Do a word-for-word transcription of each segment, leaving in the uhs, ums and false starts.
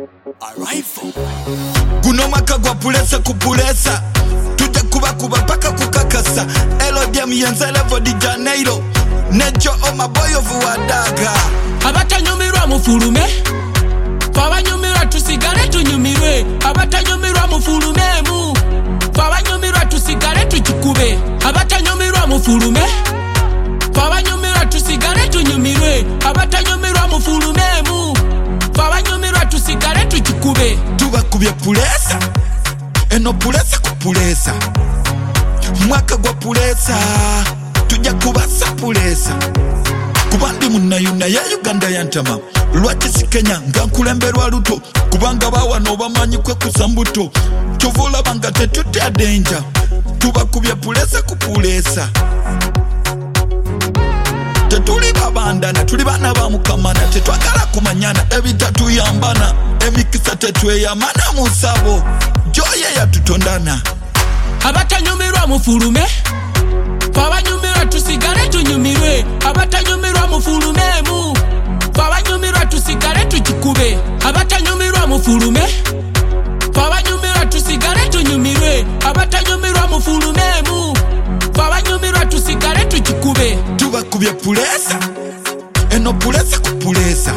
Arrival. Guno mwaka gwa pulesa kupulesa. Tujja kuba kuba paka kukakasa. Elodium yenze Levo di Janeiro. Nejo oma boy of Wadaga. Abatanyumirwa mufulume. Fabanyumirwa tusigale tunyumirwe. Abatanyumirwa mufulume mu. Fabanyumirwa tusigale tukikube. Abatanyumirwa mufulume. Fabanyumirwa tusigale tunyumirwe. Abatanyumirwa mufulume mu. Fabanyumirwa tusigale tukikube. Tubakubye pulesa. Eno pulesa kupulesa. Mwaka gwa pulesa. Tujja kubasa pulesa. Kubandi munayuna ya Uganda yantama. Lwaki si Kenya nga nkulemberwa luto. Kubanga bawano bamanyi kwe kusambuto. Tuvula banga tetutya danger. Tubakubye pulesa kupulesa. Tetuli babandana, tuli bana ba mukamana. Tetwagala kumanyana, ebitatu yambana. Emikisa tetweyamana musabo. Joye ya tutondana. Abatanyumirwa mufulume. Fabanyumirwa tusigale tunyumirwe. Abatanyumirwa mufulume mu. Fabanyumirwa tusigale tukikube. Abatanyumirwa mufulume. Fabanyumirwa tusigale tunyumirwe. Abatanyumirwa mufulume mu. Fabanyumirwa tusigale tukikube. Tubakubye pulesa. Eno pulesa kupulesa.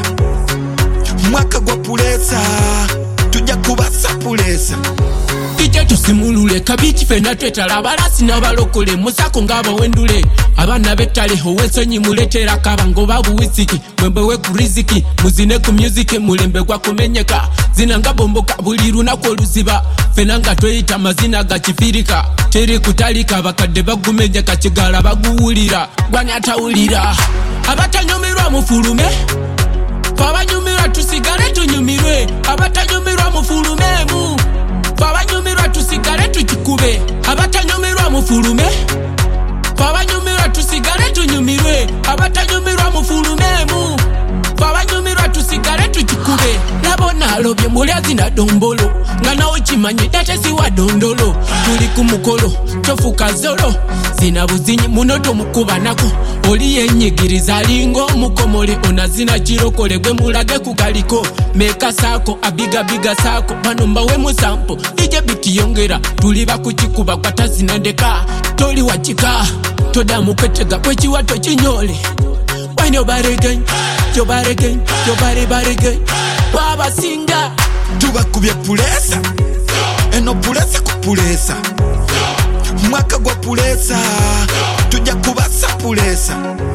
Mwaka gwa pulesa. Tujja kubasa pulesa. Ije tusimulule kabiti fena twetala balasi n'abalokole musako ng'abawendule abana betale owensonyi muletera kabango babuwisiki mwembe we ku riziki muzine ku music mulembe gwa kumenyeka zina nga bomboka buli lunaku oluziba fena nga tweyita mazina ga kifirika teri kutalika bakadde bagumenyeka kigala baguwulira gwani atawulira abatanyumirwa mufulume fabanyumirwa tusigale tunyumirwe abatanyumirwa mufulume mu Fabanyumirwa tusigale tukikube. Abatanyumirwa mufulume. Fabanyumirwa tusigale tunyumirwe. Abatanyumirwa mufulume mu. Fabanyumirwa tusigale tukikube. Nabona alobye mulyazi na dombolo. Nga nawo kimanyi tatesi wa dondolo. Tuli ku mukolo tofuka zolo. Zina buzinyi munoto mukuba nako. Oli yenyigiriza lingo mukomole onazina kirokole gwe mulage kukaliko. Meka sako abiga biga sako banomba we musampo. Ije biti yongera tuli bakukikuba kwatazina ndeka. Toli wachika toda muketega kwechi wato chinyole. When your body again, your body again, your body body again. Baba singa. Tubakubye pulesa. Eno pulesa kupulesa. Mwaka gwa pulesa. Tujja kubasa pulesa.